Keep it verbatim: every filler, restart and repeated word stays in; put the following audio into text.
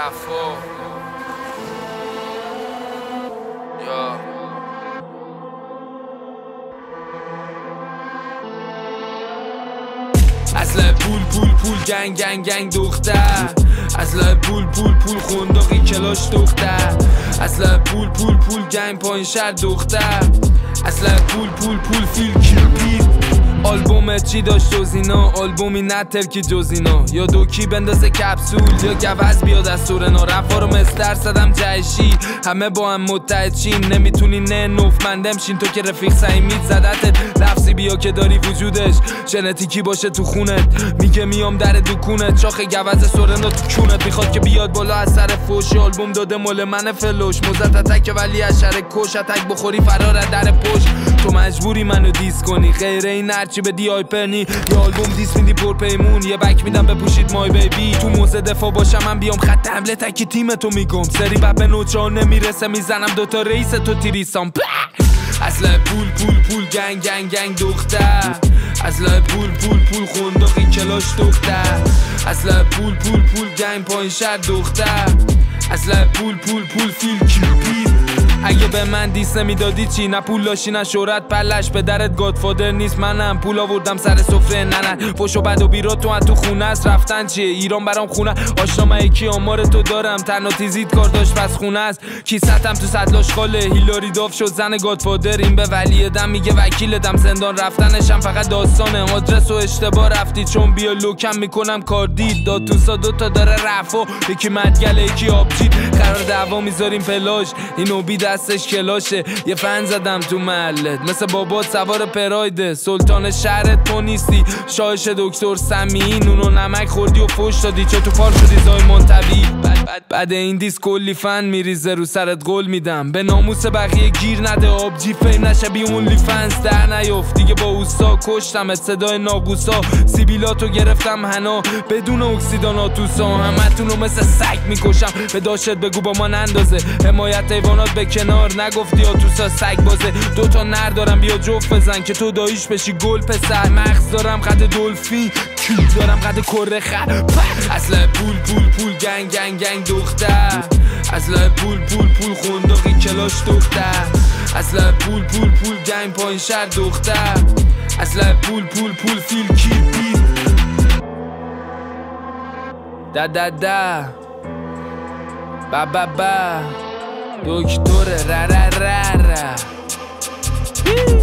رفا یا اصلا پول پول پول گنگ گنگ گنگ دختر اصلا پول پول پول خونداقی کلاش دختر اصلا پول پول پول گنگ پایین شهر دختر اصلا پول پول پول فیل کیپی آلبومت چی داشت جز اینا آلبومی نه ترکی جز اینا یا دوکی بندازه کپسول یا گوز بیاد از سورنا رفا رو مستر صدم جهشی همه با هم متحد شیم نمیتونی نه نوفمندم شین تو که رفیق سعیمیت زدتت لفظی بیا که داری وجودش ژنتیکی باشه تو خونت میگه میام در دکونت چاخ گوز سورنا تو کونت میخواد که بیاد بالا از سر فوش آلبوم داده مال من فلوش موزت اتک ولی از شر کش اتک بخوری فرار از در پشت تو مجبوری منو دیس کنی غیر این هرچی به دی آیپرنی یا آلبوم دیس میدی پر پیمون یه بک میدم بپوشید مای بیبی تو موزه دفاع باشم من بیام خط حمله تکی تیم تو میگم سری بب به نوچه نمیرسه میزنم دوتا رئیس تو تیریسام اصلا پول پول پول گنگ گنگ گنگ دختر اصلا پول پول پول خونداقی کلاش دختر اصلا پول پول پول گنگ پایین شهر دختر اصلا پول پول پول فیل کیپی اگه به من دیس نمیدادی چی نه پول داشتی نه شهرت پلش به درت گادفادر نیست منم پول آوردم سر سفره نه نه فوش و بد و بیرا تو تو خونه است رفتن چیه ایران برام خونه آشنا من یکی آمار تو دارم تنها تیزید کار داشت پس خونه است کیستم تو صدلاش خاله هیلاری داف شد زن گادفادر این به ولی دم میگه وکیل دم زندان رفتنشم فقط داستانه آدرس و اشتباه رفتی چون بیا لوکم میکنم کار دید داد تو سا دوتا داره رفا یکی مدگله یکی آبجید قرار دعوا میذاریم پلاژ اینو بی دستش کلاشه یه فن زدم تو محلت مثل بابات سوار پرایده سلطان شهرت تو نیستی شاهش دکتر سمی نونو نمک خوردی و فوش دادی چه تو پار شدی زای منطبی بعد این دیس کلی فن میریزه رو سرت قول میدم به ناموس بقیه گیر نده آبجی فیم نشه بی اونلی فنز در نیفت دیگه با اوستا کشتم صدای ناقوسا سیبیلاتو گرفتم هنا بدون اکسیداناتوسا همتونو مثل سگ میکشم به داشت بگو با من اندازه حمایت حیوانات به کنار نگفتی یا تو سگ بازه دوتا نر دارم بیا جفت بزن که تو داییش بشی گل پسر مغز دارم قد دلفین کیل دارم قد کره خر اصلا پول پول پول گنگ گنگ گنگ دختر اصلا پول پول پول خونداقی کلاش دختر اصلا پول پول پول گنگ پایین شهر دختر اصلا پول پول پول فیل کیپی دا دا دا با با با دکتر را را را را